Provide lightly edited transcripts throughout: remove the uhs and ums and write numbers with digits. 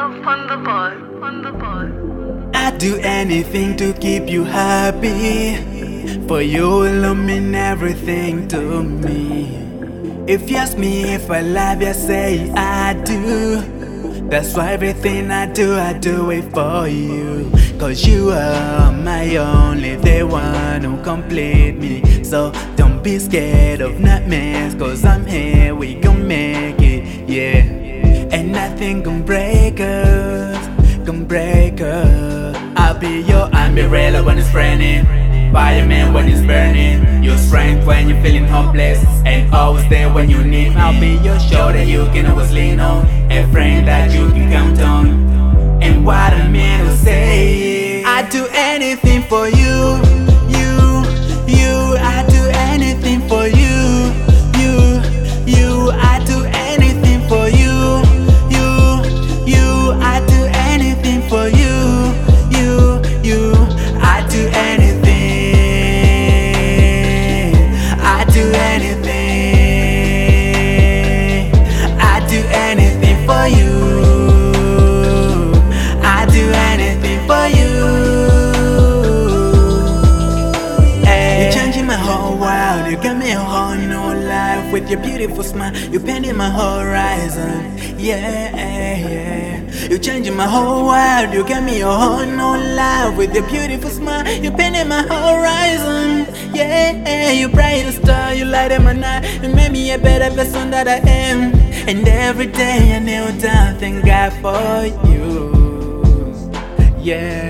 I'd do anything to keep you happy. For you will mean everything to me. If you ask me if I love you, say I do. That's why everything I do it for you. Cause you are my only, the one who complete me. So don't be scared of nightmares, cause I'm here, we gon' make it, yeah. And nothing gon' break us, I'll be your umbrella when it's raining, fireman when it's burning, your strength when you're feeling hopeless, and always there when you need me. I'll be your shoulder you can always lean on, a friend that you can count on. And what I mean to say, I'd do anything for you, I'd do anything for you, I'd do anything for you, I'd do anything for you, I'd do anything, I'd do anything, I'd do anything for you, I'd do anything for you. Hey. You're changing my whole world, you got me a whole new life. With your beautiful smile, you're painting my horizon, yeah. You're changing my whole world, you got me a whole new life. With your beautiful smile, you're painting my horizon, yeah. You bright star, you light up my night. You made me a better person that I am. And every day I kneel down, thank God for you, yeah.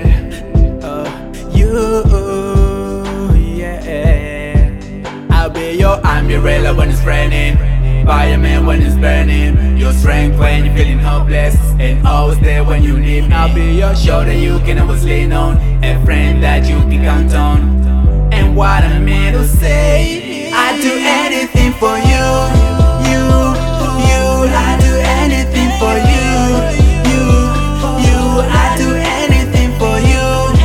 I'll be your umbrella when it's raining, fireman when it's burning, your strength when you're feeling hopeless, and always there when you need me. I'll be your shoulder you can always lean on, a friend that you can count on. And what I mean to say, I'd do anything for you, I'd do anything for you, I'd do anything for you,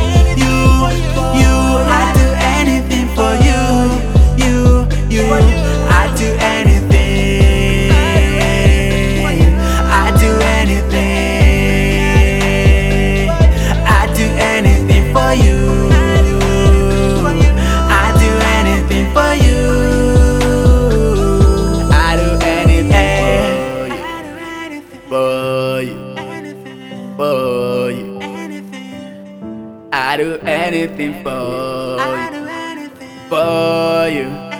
I'd do anything for you, I'd do anything, I'd do anything, I'd do anything for you, I'd do anything for you, I'd do anything for you, I'd do anything for you.